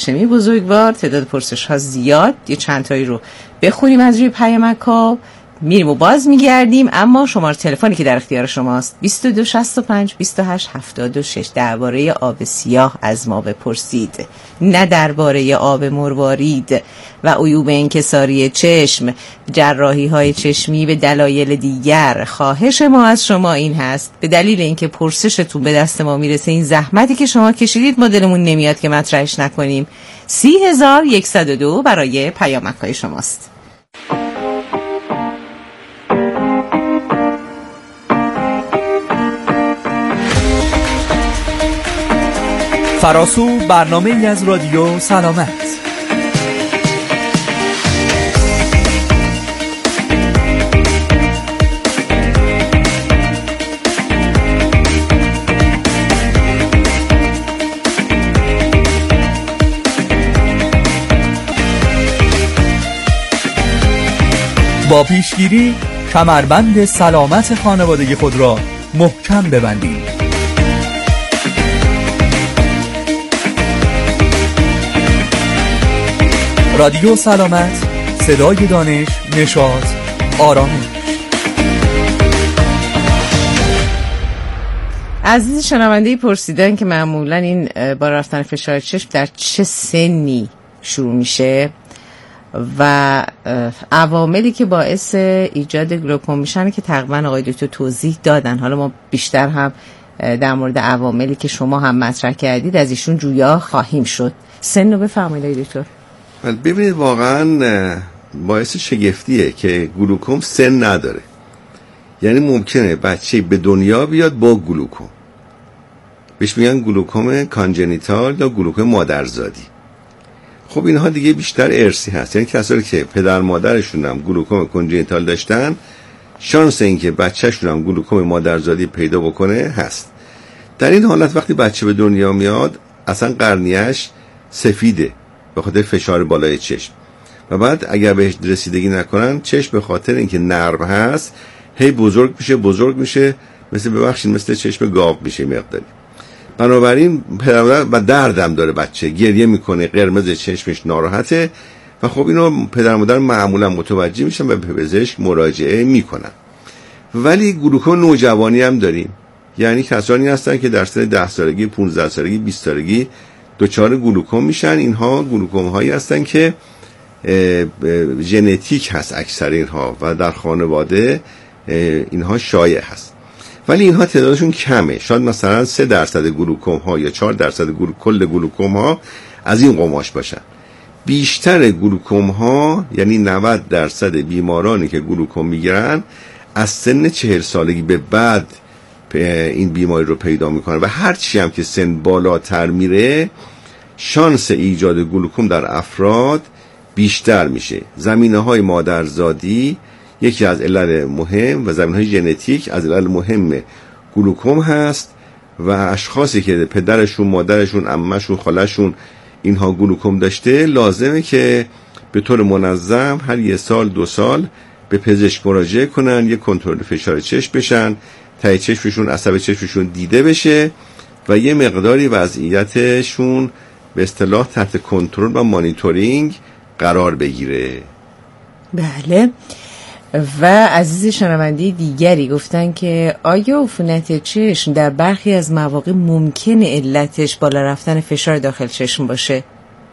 هاشمی بزرگوار. تعداد پرسش ها زیاد، یه چند تایی رو بخونیم از روی پیامک ها، میریم و باز میگردیم. اما شماره تلفنی که در اختیار شماست 2265 28 76. درباره آب سیاه از ما بپرسید، نه درباره آب مروارید و عیوب انکساری چشم، جراحی های چشمی به دلایل دیگر. خواهش ما از شما این هست به دلیل اینکه پرسشتون به دست ما میرسه، این زحمتی که شما کشیدید ما دلمون نمیاد که مطرحش نکنیم. 30102 برای پیامک های شماست. فراسو برنامه‌ای از رادیو سلامت. با پیشگیری کمربند سلامت خانواده خود را محکم ببندید. رادیو سلامت، صدای دانش، نشاط، آرامش. عزیز شنونده‌ای پرسیدن که معمولا این با رفتن فشار چشم در چه سنی شروع میشه و عواملی که باعث ایجاد گلوکوم میشن که تقریبا آقای دکتر توضیح دادن. حالا ما بیشتر هم در مورد عواملی که شما هم مطرح کردید از ایشون جویا خواهیم شد. سن رو بفرمایید دکتر. ببینید واقعا باعث شگفتیه که گلوکوم سن نداره. یعنی ممکنه بچه به دنیا بیاد با گلوکوم، بهش میگن گلوکوم کانجنیتال یا گلوکوم مادرزادی. خب اینها دیگه بیشتر ارثی هست، یعنی کسایی که پدر مادرشون هم گلوکوم کانجنیتال داشتن، شانس اینکه بچه‌شون هم گلوکوم مادرزادی پیدا بکنه هست. در این حالت وقتی بچه به دنیا میاد اصلا قرنیه‌اش سفیده به خاطر فشار بالای چشم و بعد اگر بهش رسیدگی نکنن چشم به خاطر اینکه نرم هست هی بزرگ میشه مثل چشم گاو میشه مقداری. بنابراین پدر و دردم داره، بچه گریه میکنه، قرمز چشمش ناراحته و خب اینو پدر مادر معمولا متوجه میشن و به پزشک مراجعه میکنن. ولی گلوکوم نوجوانی هم داریم، یعنی کسانی هستن که در سن 10 سالگی، 15 سالگی، 20 سالگی دچار گلوکوم میشن. اینها گلوکوم هایی هستن که ژنتیک هست اکثر اینها و در خانواده اینها شایع هست، ولی اینها تعدادشون کمه. شاید مثلا 3% گلوکوم ها یا 4% کل گلوکوم ها از این قماش باشن. بیشتر گلوکوم ها یعنی 90% بیمارانی که گلوکوم میگیرن از سن 40 سالگی به بعد این بیماری رو پیدا میکنن و هرچی هم که سن بالاتر میره شانس ایجاد گلوکوم در افراد بیشتر میشه. زمینه‌های مادرزادی یکی از علل مهم و زمینه‌های ژنتیک از علل مهم گلوکوم هست و اشخاصی که پدرشون، مادرشون، عمه‌شون، خاله‌شون اینها گلوکوم داشته لازمه که به طور منظم هر 1 سال 2 سال به پزشک مراجعه کنن، یه کنترل فشار چشم بشن، ته چشمشون، عصب چشمشون دیده بشه و یه مقداری وضعیتشون به اصطلاح تحت کنترل و مانیتورینگ قرار بگیره. بله. و عزیز شنونده دیگری گفتن که آیا عفونت چشم در برخی از مواقع ممکنه علتش بالا رفتن فشار داخل چشم باشه؟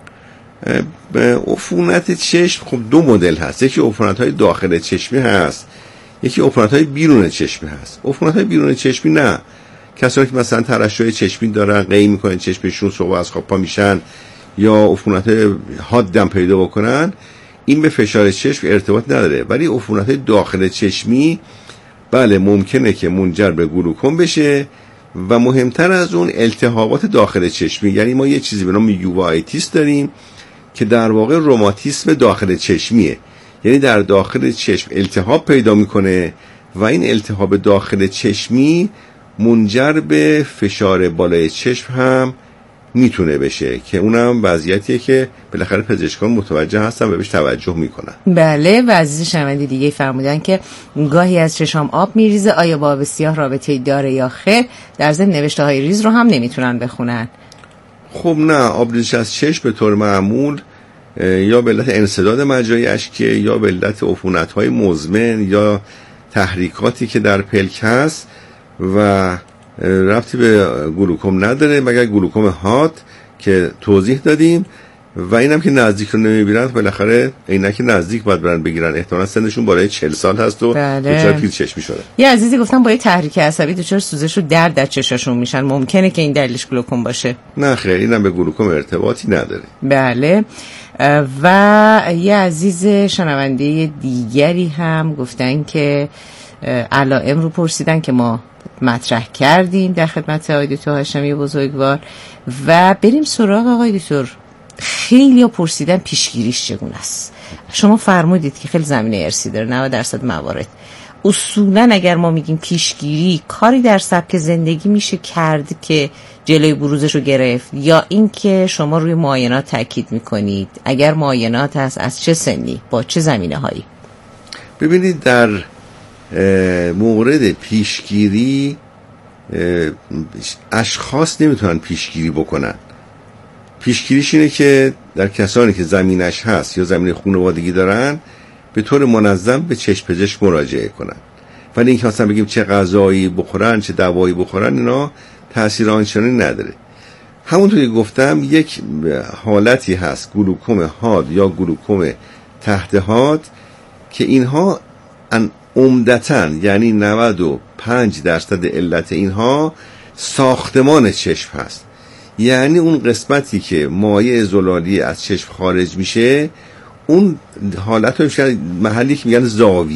عفونت چشم خب 2 مدل هست، یکی عفونت‌های داخل چشمی هست، یکی عفونت‌های بیرون چشمی هست. عفونت‌های بیرون چشمی نه، کسایی که مثلا ترشح چشمی دارن، قی میکنن چشمشون، صبح از خواب پا میشن یا عفونت حادم پیدا بکنن، این به فشار چشم ارتباط نداره. ولی عفونت‌های داخل چشمی بله ممکنه که منجر به گلوکوم بشه و مهمتر از اون التهابات داخل چشمی. یعنی ما یه چیزی به نام یووایتیس داریم که در واقع روماتیسم داخل چشمیه، یعنی در داخل چشم التهاب پیدا میکنه و این التهاب داخل چشمی منجر به فشار بالای چشم هم میتونه بشه که اونم وضعیتیه که بالاخره پزشکان متوجه هستن و بهش توجه میکنن. بله. و عزیز شنونده دیگه فرمودن که گاهی از چشام آب میریزه، آیا با آب سیاه رابطه‌ای داره یا خیر؟ در ضمن نوشته های ریز رو هم نمیتونن بخونن. خب نه، آبریزش از چشم به طور معمول یا به علت انسداد مجرای اشکیه یا به علت عفونت‌های مزمن یا تحریکاتی که در پلک هست و ربطی به گلوکوم نداره مگر گلوکوم حاد که توضیح دادیم. و اینم که نزدیک رو نمیبینن، بالاخره عینک نزدیک باید برن بگیرن، احتمالاً سنشون بالای 40 سال هست و دچار پیر چشمی شده. یه عزیزی گفتن با یه تحریک عصبی دچار سوزش و درد در چشاشون میشن، ممکنه که این دلیلش گلوکوم باشه؟ نه خیر، اینم به گلوکوم ارتباطی نداره. بله. و یه عزیز شنونده دیگری هم گفتن که علائم رو پرسیدن که ما مطرح کردیم در خدمت آقای دکتر هاشمی بزرگوار. و بریم سراغ آقای دکتر. خیلی ها پرسیدن پیشگیریش چگونه است. شما فرمودید که خیلی زمینه ارثی داره 90% موارد. اصولا اگر ما میگیم پیشگیری، کاری در سبک زندگی میشه کرد که جلوی بروزش رو گرفت، یا اینکه شما روی معاینات تاکید میکنید؟ اگر معاینات هست از چه سنی، با چه زمینه هایی؟ ببینید در مورد پیشگیری اشخاص نمیتونن پیشگیری بکنن. پیشگیریش اینه که در کسانی که زمینش هست یا زمین خانوادگی دارن به طور منظم به چشم پزشک مراجعه کنن. ولی اینکه مثلا بگیم چه غذایی بخورن چه دوایی بخورن اینا تأثیر آنچنانی نداره. همونطور که گفتم یک حالتی هست گلوکوم حاد یا گلوکوم تحت حاد که اینها عمدتاً یعنی 95% علت اینها ساختمان چشم هست. یعنی اون قسمتی که مایع زلالی از چشم خارج میشه اون حالت رو محلی که میگن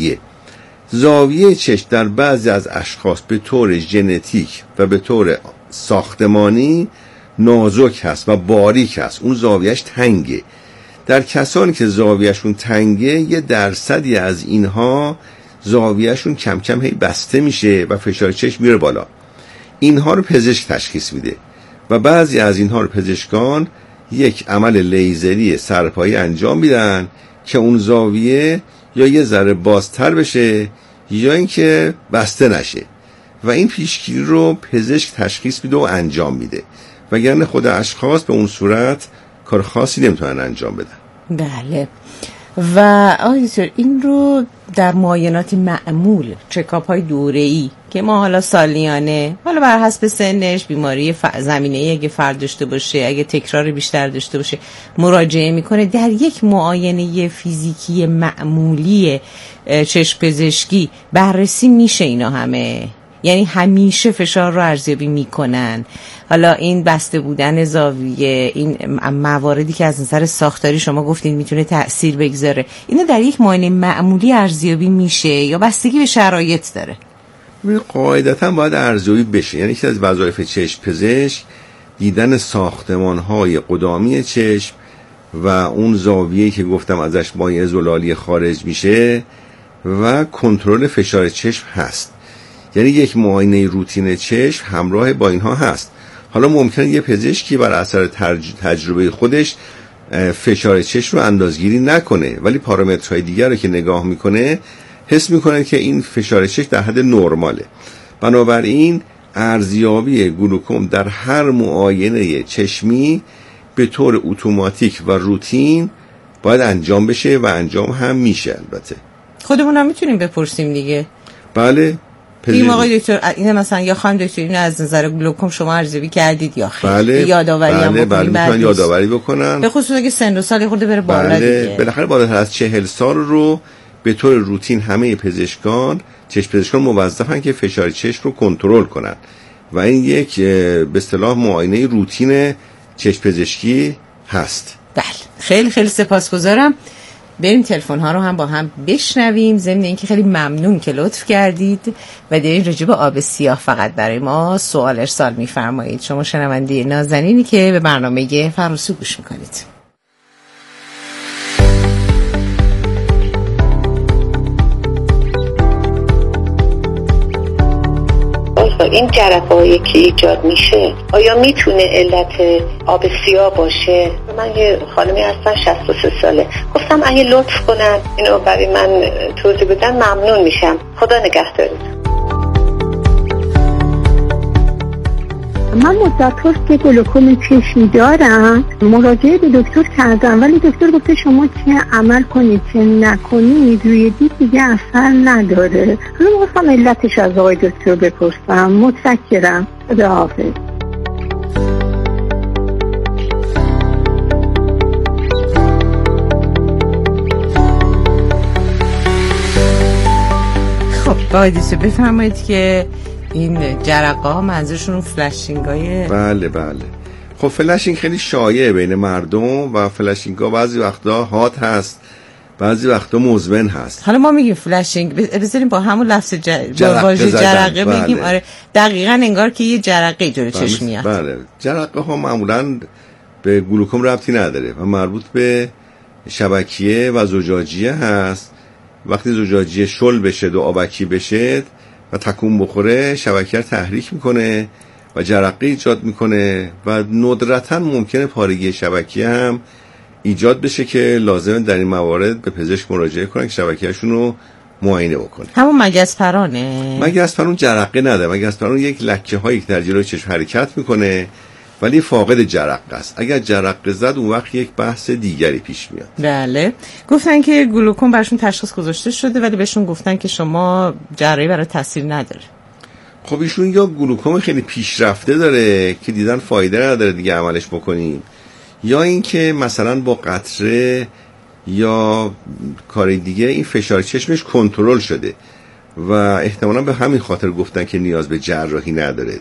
زاویه چشم در بعضی از اشخاص به طور ژنتیک و به طور ساختمانی نازک هست و باریک هست، اون زاویهش تنگه. در کسانی که زاویهشون تنگه یه درصدی از اینها زاویهشون کم کم هی بسته میشه و فشار چشم میره بالا. اینها رو پزشک تشخیص میده و بعضی از اینها رو پزشکان یک عمل لیزری سرپایی انجام میدن که اون زاویه یا یه ذره بازتر بشه یا اینکه بسته نشه و این پیشگیری رو پزشک تشخیص میده و انجام میده، وگرنه خود اشخاص به اون صورت کار خاصی نمیتونن انجام بدن. بله. و آقای دکتر این رو در معاینات معمول، چکاپ های دوره‌ای که ما حالا سالیانه، حالا بر حسب سنش، بیماری زمینه‌ای اگه فرد داشته باشه، اگه تکرار بیشتر داشته باشه، مراجعه میکنه. در یک معاینه فیزیکی معمولی چشم پزشکی بررسی میشه اینا همه؟ یعنی همیشه فشار رو ارزیابی میکنن؟ حالا این بسته بودن زاویه، این مواردی که از نظر ساختاری شما گفتین میتونه تأثیر بگذاره، اینا در یک معاینه معمولی ارزیابی میشه یا بستگی به شرایط داره؟ قاعدتا باید ارزیابی بشه. یعنی یکی از وظایف چشم پزشک دیدن ساختمان‌های قدامی چشم و اون زاویه‌ای که گفتم ازش مایع زلالی خارج میشه و کنترل فشار چشم هست. یعنی یک معاینه روتین چشم همراه با اینها هست. حالا ممکنه یه پزشکی بر اثر تجربه خودش فشار چشم رو اندازگیری نکنه، ولی پارامترهای دیگر رو که نگاه میکنه حس میکنه که این فشار چشم در حد نرماله. بنابراین ارزیابی گلوکوم در هر معاینه چشمی به طور اتوماتیک و روتین باید انجام بشه و انجام هم میشه. البته خودمون هم میتونیم بپرسیم دیگه. بله. این آقای دکتر این مثلا یا خانم دکتر این از نظر گلوکوم شما ارزیابی کردید یا خیر؟ بله. یادآوری هم بکنیم. بله یادآوری بکنن. به خصوص اگه سن و سال خورده بره بالا دیگه. بالاخره بالاتر از 40 سال رو به طور روتین همه پزشکان، چشم پزشکان موظفن که فشار چشم رو کنترل کنن و این یک به اصطلاح معاینه روتین چشم پزشکی هست. بله خیلی خیلی سپاسگزارم. بریم تلفن ها رو هم با هم بشنویم. ضمن اینکه خیلی ممنون که لطف کردید و دارین راجع به آب سیاه فقط برای ما سوال ارسال می‌فرمایید. شما شنونده نازنینی که به برنامه فراسو گوش می‌کنید. این جرقه‌هایی که ایجاد میشه آیا میتونه علت آب سیاه باشه؟ من یه خانمی هستم 63 ساله، گفتم اگه لطف کنن اینو برای من توضیح بدن ممنون میشم. خدا نگهدارتون. من مدت هاست که گلوکوم چشمی دارم، مراجعه به دکتر کردم ولی دکتر گفته شما چه عمل کنید چه نکنید روی دید دیگه اثر نداره. حالا می‌خواستم علتش از آقای دکتر بپرسم. متشکرم. خداحافظ. خب باید بفرمایید که این جرقه ها منظورشون فلشینگ های بله. خب فلشینگ خیلی شایعه بین مردم و فلشینگ ها بعضی وقتا هات هست، بعضی وقتا مزمن هست. حالا ما میگیم فلشینگ، بذاریم با همون لفظ واژه جرقه بگیم. آره دقیقاً انگار که یه جرقه جلوی چشم میاد. بله جرقه ها معمولاً به گلوکوم ربطی نداره و مربوط به شبکیه و زجاجیه هست. وقتی زجاجیه شل بشه و آبکی بشه و تکون بخوره شبکیه رو تحریک میکنه و جرقه ایجاد میکنه و ندرتاً ممکنه پارگی شبکیه هم ایجاد بشه که لازمه در این موارد به پزشک مراجعه کنن که شبکیه‌شون رو معاینه بکنه. همون مگس پرانه. مگس پران جرقه نداره. مگس پران یک لکه هایی که در جلوی چشم حرکت میکنه ولی فاقد جرقه است. اگر جرقه زد اون وقت یک بحث دیگری پیش میاد. بله گفتن که گلوکوم براشون تشخیص گذاشته شده ولی بهشون گفتن که شما جراحی برای تاثیر نداره. خب ایشون یا گلوکوم خیلی پیشرفته داره که دیدن فایده نداره دیگه عملش بکنیم، یا اینکه مثلا با قطره یا کار دیگه این فشار چشمش کنترل شده و احتمالاً به همین خاطر گفتن که نیاز به جراحی نداره.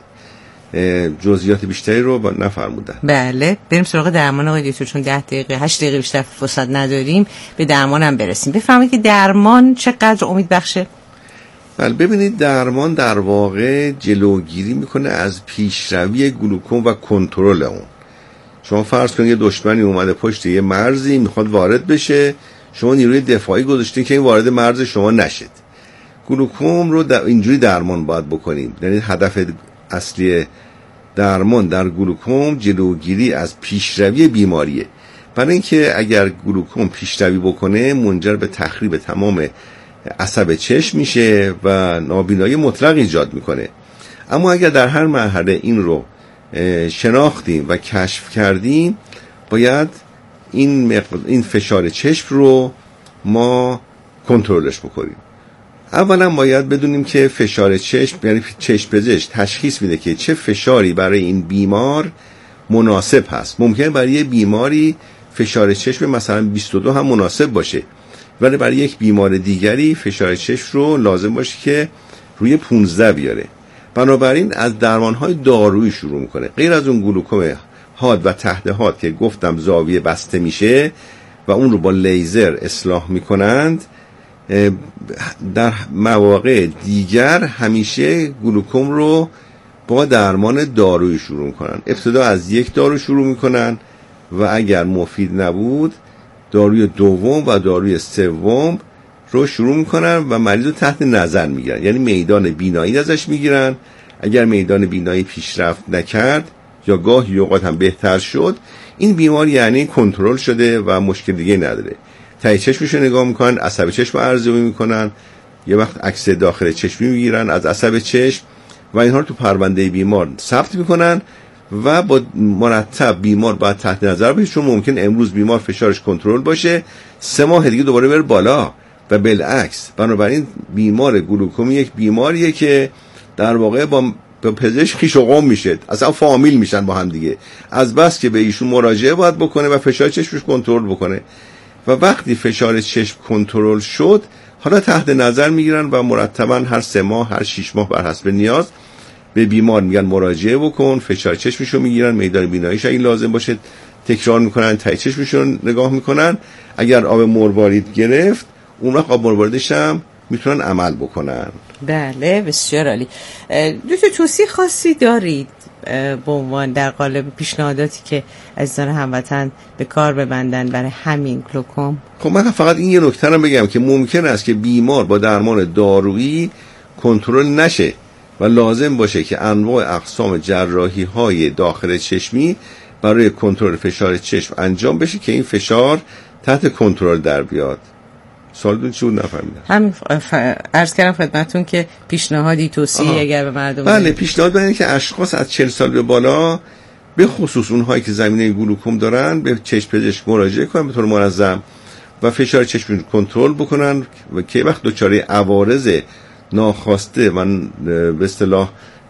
جزئیات بیشتری رو نفرمودن. بله بریم سراغ درمان آقای دکتر، چون 10 دقیقه 8 دقیقه بیشتر فرصت نداریم به درمانم برسیم. بفرمایید که درمان چقدر امید بخشه؟ بله ببینید درمان در واقع جلوگیری میکنه از پیشروی گلوکوم و کنترل اون. شما فرض کنید یه دشمنی اومده پشت یه مرزی میخواد وارد بشه، شما نیروی دفاعی گذاشتین که این وارد مرز شما نشد. گلوکوم رو اینجوری درمان باید بکنیم. یعنی هدف اصلی درمان در گلوکوم جلوگیری از پیشروی بیماریه. برای اینکه اگر گلوکوم پیشروی بکنه منجر به تخریب تمام عصب چشم میشه و نابینایی مطلق ایجاد میکنه. اما اگر در هر مرحله این رو شناختیم و کشف کردیم باید این فشار چشم رو ما کنترلش بکنیم. اولا باید بدونیم که فشار چشم، یعنی چشم پزشک تشخیص میده که چه فشاری برای این بیمار مناسب هست. ممکنه برای یه بیماری فشار چشم مثلا 22 هم مناسب باشه ولی برای یک بیمار دیگری فشار چشم رو لازم باشه که روی 15 بیاره. بنابراین از درمانهای دارویی شروع میکنه. غیر از اون گلوکوم حاد و تحت حاد که گفتم زاویه بسته میشه و اون رو با لیزر اصلاح میکنند، در مواقع دیگر همیشه گلوکوم رو با درمان دارویی شروع میکنن. ابتدا از یک دارو شروع میکنن و اگر مفید نبود داروی دوم و داروی سوم رو شروع میکنن و مریض رو تحت نظر میگیرن. یعنی میدان بینایی ازش میگیرن. اگر میدان بینایی پیشرفت نکرد یا گاهی اوقات هم بهتر شد، این بیمار یعنی کنترل شده و مشکل دیگه نداره. ته چشمش رو نگاه میکنن، عصب چشم رو ارزیابی میکنن، یه وقت عکس داخل چشمی میگیرن از عصب چشم و اینها رو تو پرونده بیمار ثبت میکنن و با مرتب بیمار باید تحت نظر باشه، چون ممکن امروز بیمار فشارش کنترل باشه 3 ماه دیگه دوباره بره بالا و بالعکس. بنابراین بیمار گلوکوم یک بیماریه که در واقع با پزشک خویش و قوم میشه، اصلا فامیل میشن با هم دیگه، از بس که به ایشون مراجعه باید بکنه و فشار چشمش کنترل بکنه. و وقتی فشار چشم کنترل شد حالا تحت نظر میگیرن و مرتبا هر 3 ماه هر 6 ماه بر حسب نیاز به بیمار میگن مراجعه بکن، فشار چشمشو میگیرن، میدان بیناییش اگه لازم باشه تکرار میکنن، ته چشمشو نگاه میکنن. اگر آب مروارید گرفت اون وقت آب مرواریدش هم میتونن عمل بکنن. بله بسیار عالی. دکتر توصیه خاصی دارید به عنوان در قالب پیشنهاداتی که عزیزان هموطن به کار ببندن برای همین گلوکوم؟ خب من فقط این یه نکته رو بگم که ممکن است که بیمار با درمان دارویی کنترل نشه و لازم باشه که انواع اقسام جراحی های داخل چشمی برای کنترل فشار چشم انجام بشه که این فشار تحت کنترل در بیاد. سوالتون چی بود نفهمیدم؟ هم عرض کردم خدمتتون که پیشنهادی توصیه اگر به مردم بله پیشنهاد برای که اشخاص از 40 سال به بالا به خصوص اونهایی که زمینه گلوکوم دارن به چشم پزشک مراجعه کنن به طور منظم و فشار چشم کنترل بکنن و که وقت دچار عوارض ناخواسته و به اصطلاح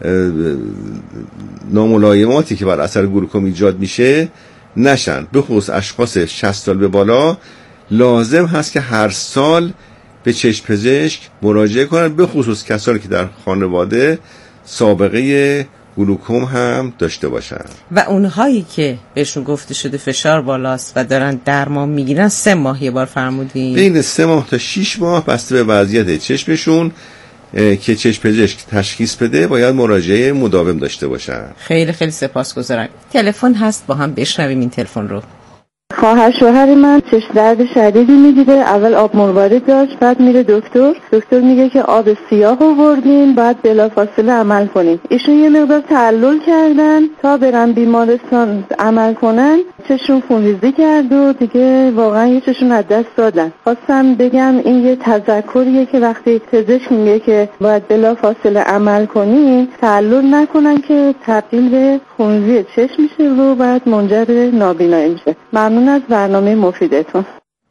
ناملایماتی که بر اثر گلوکوم ایجاد میشه نشن. به خصوص اشخاص 60 سال به بالا لازم هست که هر سال به چشم پزشک مراجعه کنن، به خصوص کسانی که در خانواده سابقه گلوکوم هم داشته باشن. و اونهایی که بهشون گفته شده فشار بالاست و دارن درمان میگیرن 3 ماه یه بار فرمودین؟ بین 3 ماه تا 6 ماه بسته به وضعیت چشمشون که چشم پزشک تشخیص بده باید مراجعه مداوم داشته باشن. خیلی خیلی سپاسگزارم. تلفن هست با هم بشنویم این تلفن رو. خواهر شوهر من چشم درد شدیدی میگیره، اول آب مروارید داشت، بعد میره دکتر میگه که آب سیاه آوردین بعد بلافاصله عمل کنین. ایشون یه مقدار تعلل کردن تا برن بیمارستان عمل کنن، چشمشون خونریزی کرد و دیگه واقعا یه چشمشون از دست دادن. خواستم بگم این یه تذکریه که وقتی پزشک میگه که باید بلافاصله عمل کنین تعلل نکنن که تبدیل به خونریزی چشم میشه و بعد منجر به نابینایی میشه. ممنون از برنامه مفیدتون.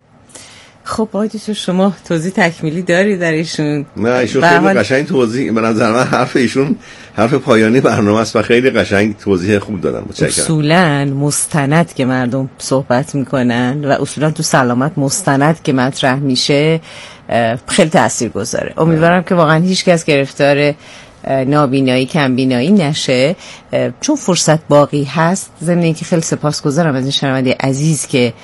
خب آقای شما توضیح تکمیلی داری در ایشون؟ نه ایشون خیلی قشنگ توضیح، به نظر من حرف ایشون حرف پایانی برنامه است و خیلی قشنگ توضیح خوب دادن. متشکرم. اصولاً مستند که مردم صحبت میکنن و اصولاً تو سلامت مستند که مطرح میشه خیلی تاثیرگذاره. امیدوارم که واقعا هیچ کس گرفتار نابینایی کم بینایی نشه، چون فرصت باقی هست. ضمن اینکه خیلی سپاسگزارم از این شنونده عزیز که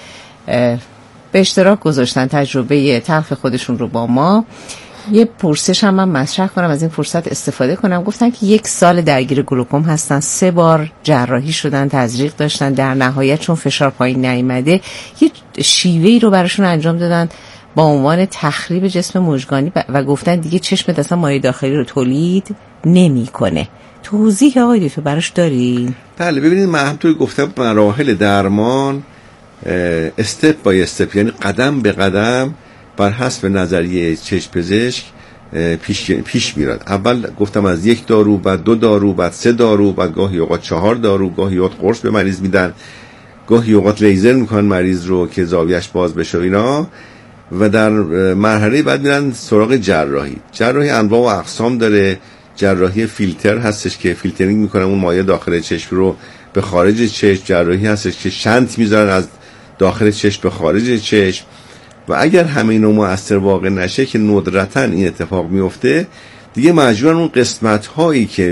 به اشتراک گذاشتن تجربه تلخ خودشون رو با ما. یه پرسش هم من مطرح کنم، از این فرصت استفاده کنم. گفتن که 1 سال درگیر گلوکوم هستن، 3 بار جراحی شدن، تزریق داشتن، در نهایت چون فشار پایین نیامده یه شیوهی رو براشون انجام دادن با عنوان تخریب جسم مژگانی و گفتن دیگه چشمت اصلا مایع داخلی رو تولید نمیکنه. توضیح آقای دکتر براش داری؟ بله ببینید من همونطور گفتم مراحل درمان استپ بای استپ، یعنی قدم به قدم بر حسب نظریه چشم پزشک پیش میرد. اول گفتم از 1 دارو، بعد 2 دارو، بعد 3 دارو، بعد گاهی اوقات 4 دارو، گاهی اوقات قرص به مریض میدن، گاهی اوقات لیزر میکنن مریض رو که زاویه‌اش باز بشه اینا، و در مرحله بعد میرن سراغ جراحی انواع و اقسام داره. جراحی فیلتر هستش که فیلترینگ میکنن اون مایع داخل چشم رو به خارج چشم، جراحی هستش که شنت میذارن از داخل چشم به خارج چشم، و اگر همه اینا مؤثر واقع نشه که ندرتاً این اتفاق میفته، دیگه مجبورن اون قسمت هایی که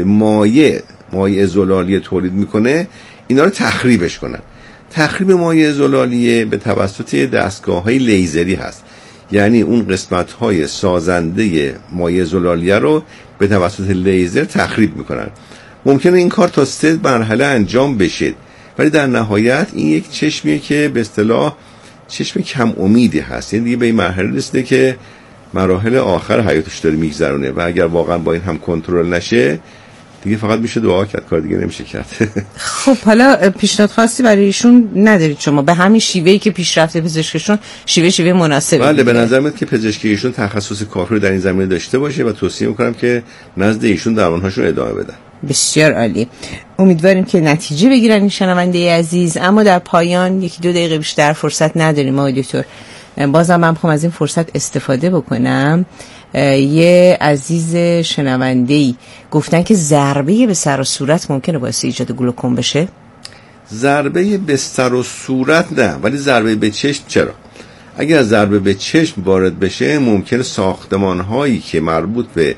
مایع زلالی تولید میکنه اینا رو تخریبش کنن. تخریب مایع زلالیه به توسط دستگاه‌های لیزری هست، یعنی اون قسمت‌های سازنده مایع زلالیه رو به توسط لیزر تخریب میکنن. ممکنه این کار تا 3 مرحله انجام بشه، ولی در نهایت این یک چشمیه که به اصطلاح چشم کم امیدی هست، یعنی دیگه به این مرحله رسیده که مراحل آخر حیاتش داره میگذرونه و اگر واقعا با این هم کنترل نشه دیگه فقط میشه دعا کرد، کار دیگه نمیشه کرد. خب حالا پیشنهاد خاصی برای ایشون ندارید شما؟ به همین شیوهی که پیشرفته پزشکشون شیوه مناسبی؟ بله به نظر میاد که پزشکی ایشون تخصص کافی رو در این زمینه داشته باشه و توصیه میکنم که نزد ایشون درمانهاشون ادامه بدن. بسیار عالی. امیدواریم که نتیجه بگیرن این شنونده عزیز. اما در پایان 1-2 دقیقه بیشتر فرصت نداریم آقای دکتر. بازم من میخوام از این فرصت استفاده بکنم. یه عزیز شنونده‌ای گفتن که ضربه به سر و صورت ممکنه باعث ایجاد گلوکوم بشه. ضربه به سر و صورت نه، ولی ضربه به چشم چرا؟ اگر ضربه به چشم وارد بشه ممکنه ساختمان‌هایی که مربوط به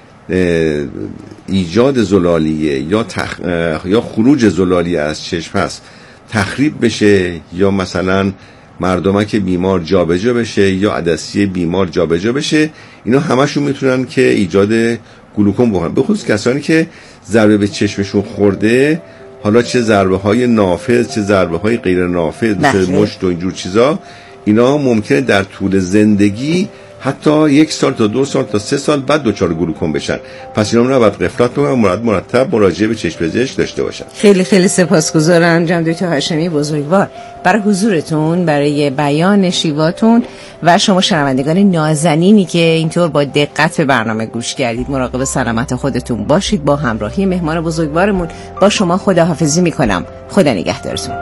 ایجاد زلالیه یا خروج زلالیه از چشم هست تخریب بشه، یا مثلا مردمک بیمار جابجا بشه یا عدسی بیمار جابجا بشه. اینا همشون میتونن که ایجاد گلوکوم بکنن، به خصوص کسانی که ضربه به چشمشون خورده، حالا چه ضربه های نافذ چه ضربه های غیر نافذ مثل مشت و اینجور چیزا، اینا ممکنه در طول زندگی حتی 1 سال تا 2 سال تا 3 سال بعد دچار گلوکوم بشن. پس اینا رو باید غفلت بکنن، مرتب مراجعه به چشم پزشک داشته باشن. خیلی خیلی سپاسگزارم جناب دکتر هاشمی بزرگوار برای حضورتون، برای بیان شیواتون و شما شنوندگان نازنینی که اینطور با دقت به برنامه گوش کردید. مراقب سلامت خودتون باشید. با همراهی مهمان بزرگوارمون با شما خداحافظی میکنم. خدا نگهدارتون.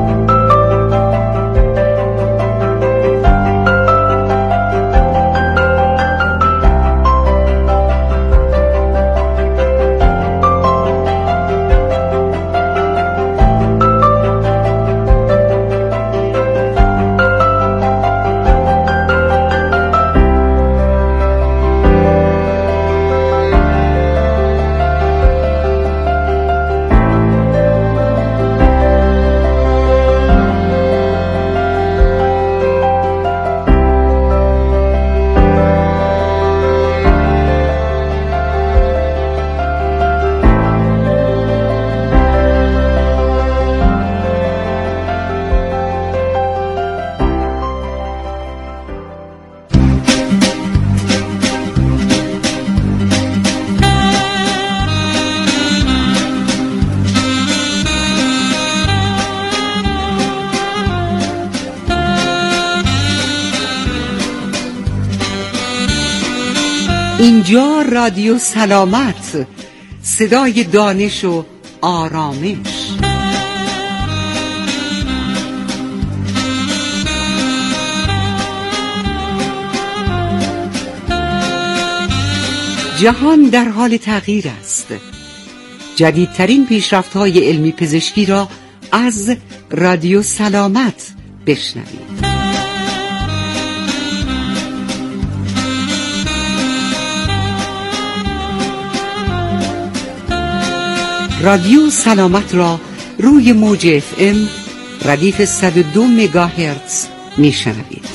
اینجا رادیو سلامت، صدای دانش و آرامش. جهان در حال تغییر است. جدیدترین پیشرفت‌های علمی پزشکی را از رادیو سلامت بشنوید. رادیو سلامت را روی موج FM ردیف 102 مگاهرتز میشنوید.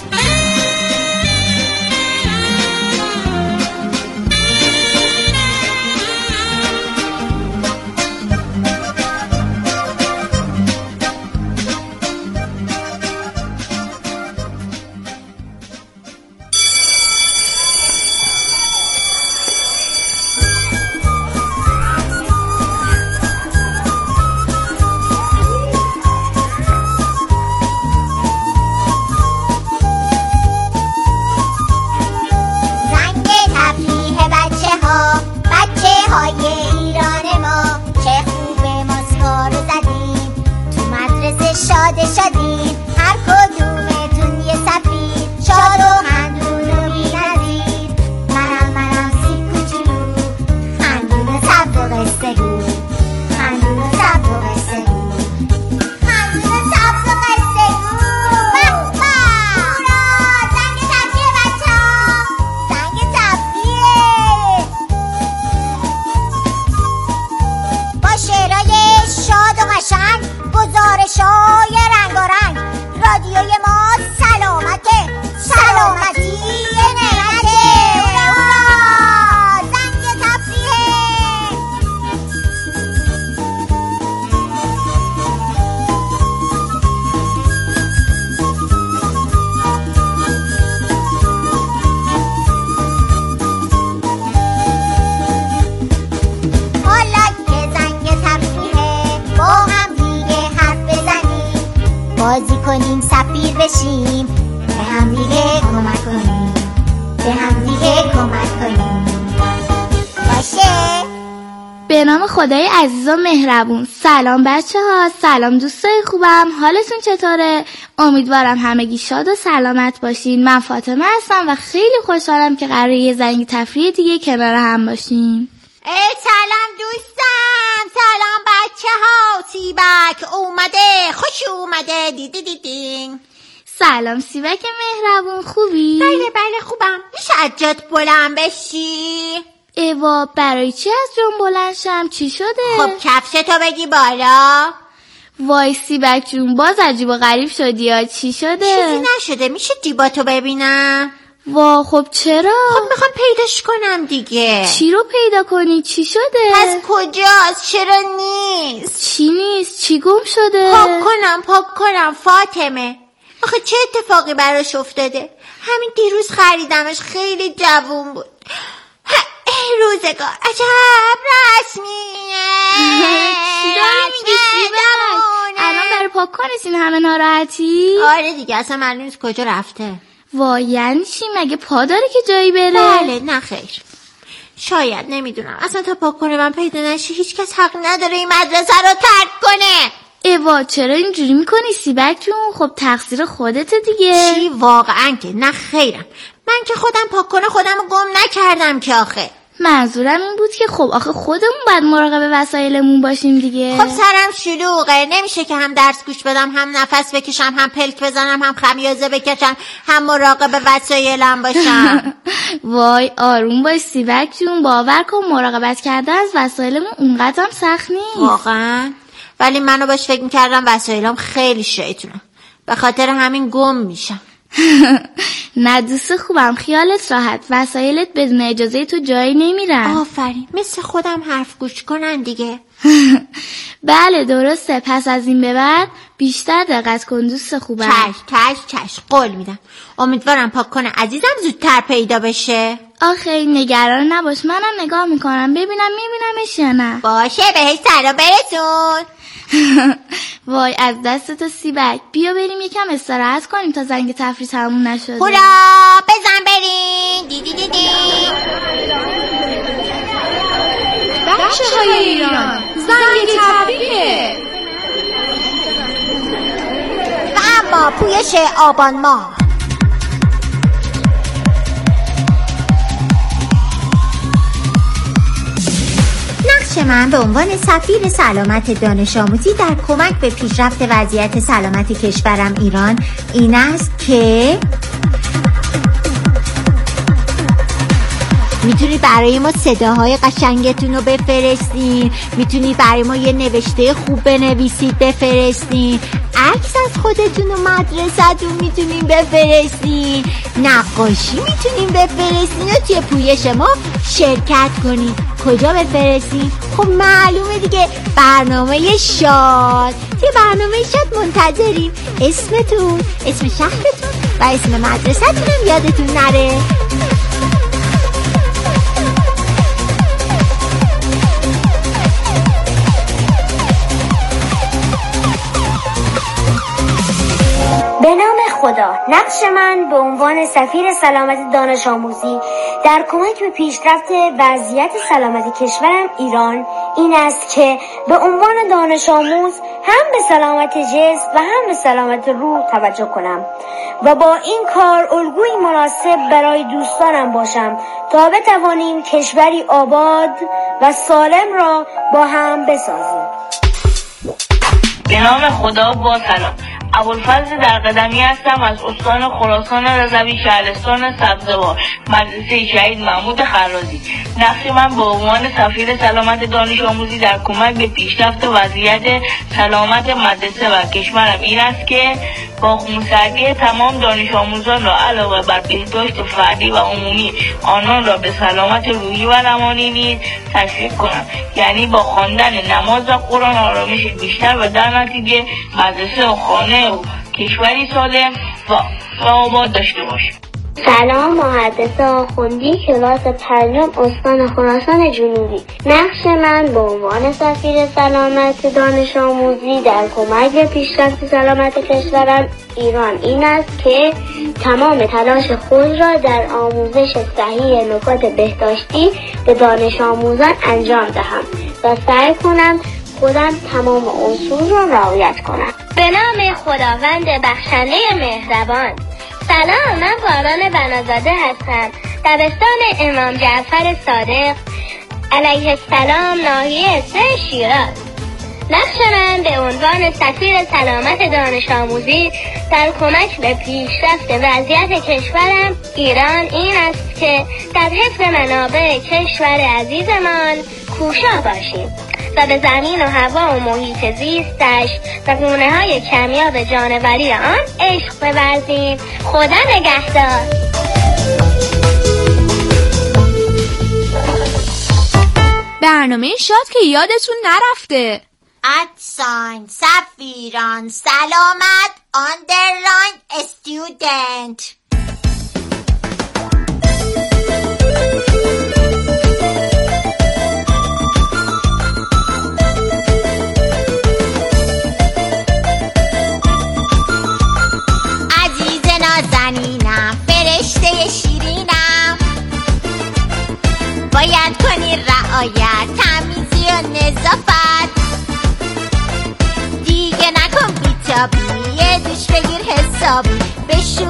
بازی کنیم، سفیر بشیم، به هم دیگه کمک کنیم، به هم دیگه کمک کنیم. باشه؟ به نام خدای عزیز و مهربون. سلام بچه ها، سلام دوستای خوبم، حالتون چطوره؟ امیدوارم همگی شاد و سلامت باشین. من فاطمه هستم و خیلی خوشحالم که قراره یه زنگ تفریح دیگه کنار هم باشیم. سلام دوستم، سلام بچه ها، سیبک اومده، خوش اومده، دیدین. سلام سیبک مهربون، خوبی؟ بله خوبم. میشه از جات بلند بشی؟ ایوا برای چی از جون بلند شم؟ چی شده؟ خب کفشتو بگی بالا. وای سیبک جون، باز عجیب و غریب شدی ها، چی شده؟ چیزی نشده، میشه جیباتو ببینم؟ وا خب چرا؟ خب میخوام پیداش کنم دیگه. چی رو پیدا کنی؟ چی شده؟ از کجاست؟ چرا نیست؟ چی نیست؟ چی گم شده؟ پاک کنم فاطمه. آخه چه اتفاقی براش افتاده؟ همین دیروز خریدمش، خیلی جوون بود. روزگار عجب رسمیه. چی داری میگی سیبک؟ الان برای پاک کنیسین همه ناراحتی؟ آره دیگه، اصلا معلوم نیست کجا رفته. وای یعنی چی؟ مگه پا داره که جایی بره؟ بله نه خیر، شاید، نمیدونم. اصلا تا پاک کنه من پیدا نشه هیچ کس حق نداره این مدرسه رو ترک کنه. ایوا چرا اینجوری میکنی سیبک جون؟ خب تقصیر خودت دیگه. چی واقعا که نه خیرم، من که خودم پاک کنه خودم رو گم نکردم که. آخه منظورم این بود که خب آخه خودمون باید مراقب وسایلمون باشیم دیگه. خب سرم شلوغه، نمیشه که هم درس گوش بدم، هم نفس بکشم، هم پلک بزنم، هم خمیازه بکشم، هم مراقب وسایلم باشم. وای آروم باش سیبک جون، باور کن مراقبت کردن از وسایلمون اونقدر هم سخت نیست. واقعا؟ ولی منو باش فکر میکردم وسایلم خیلی شیطونه، به خاطر همین گم میشم. نه دوست خوبم، خیالت راحت، وسایلت بدون اجازه تو جایی نمیرن. آفرین، مثل خودم حرف گوش کنن دیگه. بله درسته، پس از این به بعد بیشتر دقت کن دوست خوبم. چش قول میدم. امیدوارم پاک کنه عزیزم زودتر پیدا بشه. آخه نگران نباش، منم نگاه میکنم ببینم میبینمش یا نه. باشه بهش سلام برسون. وای از دست تو سیبک، بیا بریم یکم استراحت کنیم تا زنگ تفریح تموم نشده. هورا بزن بریم. دی بخش های ایران زنگ تفریحه. و اما پویش آبان ماه. نقش من به عنوان سفیر سلامت دانش آموزی در کمک به پیشرفت وضعیت سلامت کشورم ایران این است که میتونید برای ما صداهای قشنگتون رو بفرستین، میتونید برای ما یه نوشته خوب بنویسید بفرستین، عکس از خودتون و مدرسه‌تون میتونین بفرستین، نقاشی میتونین بفرستین و توی پویش ما شرکت کنین. کجا بفرستین؟ خب معلومه دیگه، برنامه شاد. توی برنامه شاد منتظرین. اسمتون، اسم شهرتون و اسم مدرسه‌تون هم یادتون نره. به نام خدا، نقش من به عنوان سفیر سلامت دانش آموزی در کمک به پیشرفت وضعیت سلامت کشورم ایران این است که به عنوان دانش آموز هم به سلامت جسم و هم به سلامت روح توجه کنم و با این کار الگویی مناسب برای دوستانم باشم تا بتوانیم کشوری آباد و سالم را با هم بسازیم. به نام خدا با سلام. ابوالفضل در قدمی هستم از استان خراسان رضوی شهرستان سبزوار، مدرسه شهید محمود خرازی. نقش من به عنوان سفیر سلامت دانش آموزی در کمک به پیشرفت وضعیت سلامت مدرسه و کشورم این است که با خونسردی تمام دانش آموزان را علاوه بر بهداشت فردی و عمومی آنان را به سلامت روحی و روانی نیز تشویق کنم، یعنی با خواندن نماز و قرآن آرامش بیشتر و در نتیجه مدرسه و خانه و کشوری سالم و آباد داشته باشیم. سلام، محدثه آخوندی، کلاس پنجم، استان خراسان جنوبی. نقش من به عنوان سفیر سلامت دانش آموزی در کمک به پیشرفت سلامت کشورم ایران این است که تمام تلاش خود را در آموزش صحیح نکات بهداشتی به دانش آموزان انجام دهم و سعی کنم خودم تمام اصول را رعایت کنم. به نام خداوند بخشنده مهربان. سلام، من باران بنازاده هستم، دبستان امام جعفر صادق علیه السلام، ناحیه 3 شیراز. نقش من به عنوان سفیر سلامت دانش آموزی در کمک به پیشرفت وضعیت کشورم ایران این است که در حفظ منابع کشور عزیزمان کوشا باشیم و به زمین و هوا و محیط زیستش و گونه‌های کمیاب جانوری آن عشق بورزیم. خدا نگهدار. برنامه شاد که یادتون نرفته. @ سفیران سلامت _ student